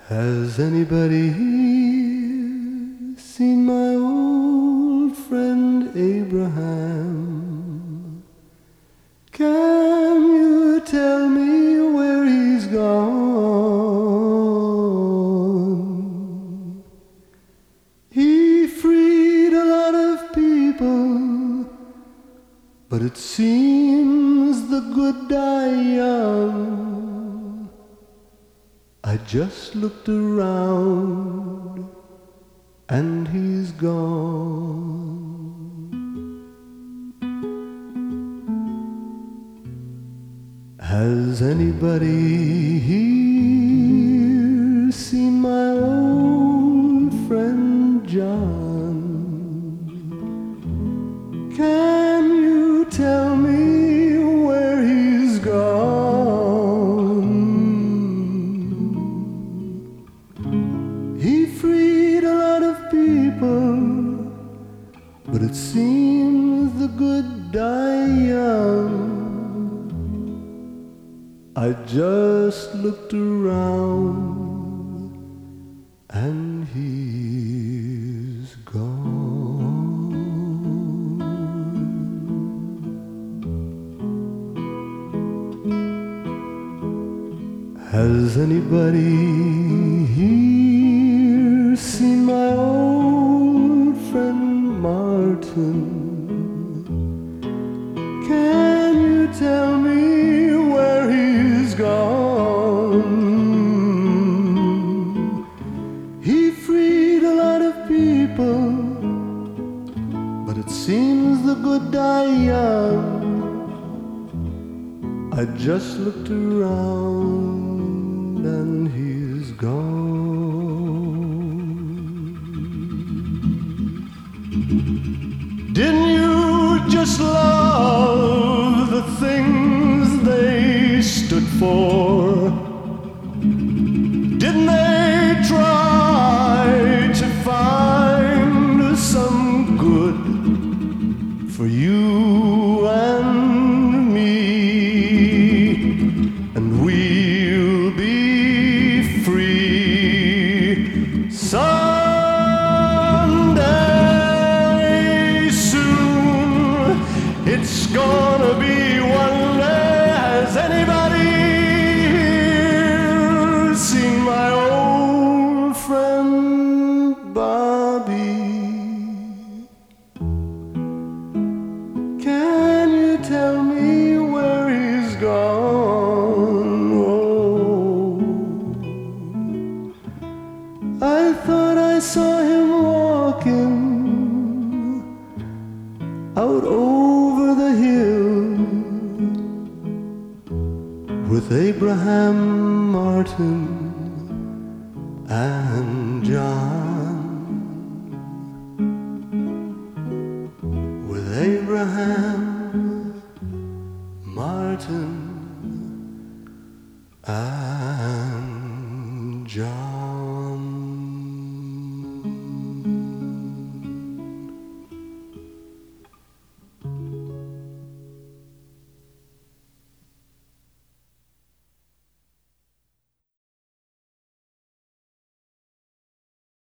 Has anybody here seen my old friend Abraham? Can you tell me where he's gone? He freed a lot of people, but it seems the good die young. I just looked around and he's gone. Has anybody here seen my old friend John? Can you tell me where he's gone? He freed a lot of people, but it seems the good die young. I just looked around and he's gone. Has anybody here seen my old friend Martin? Can you tell me where he's gone? He freed a lot of people, but it seems the good die young. I just looked around and he's gone. Didn't you just love the things they stood for? Didn't they try to find some good for you and me? And we'll be free someday soon. It's gonna be one day. Has anybody here seen my old friend Bobby? Can you tell me where he's gone? Oh, I thought I saw him walking out over the hill with Abraham, Martin, and John. With Abraham, Martin, and